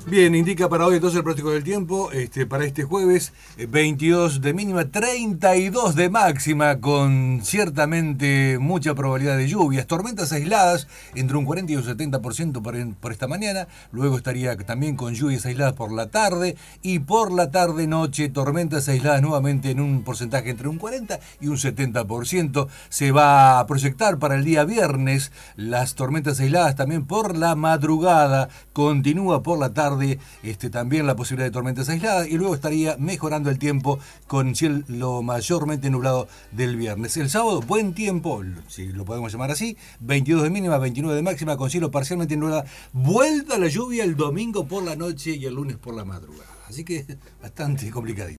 Bien, indica para hoy entonces el pronóstico del tiempo, para este jueves, 22 de mínima, 32 de máxima, con ciertamente mucha probabilidad de lluvias, tormentas aisladas entre un 40 y un 70% por esta mañana, luego estaría también con lluvias aisladas por la tarde, y por la tarde-noche tormentas aisladas nuevamente en un porcentaje entre un 40 y un 70%. Se va a proyectar para el día viernes las tormentas aisladas también por la madrugada, continúa por la tarde también la posibilidad de tormentas aisladas y luego estaría mejorando el tiempo con cielo mayormente nublado del viernes. El sábado, buen tiempo, si lo podemos llamar así, 22 de mínima, 29 de máxima, con cielo parcialmente nublado. Vuelta a la lluvia el domingo por la noche y el lunes por la madrugada. Así que bastante complicadito.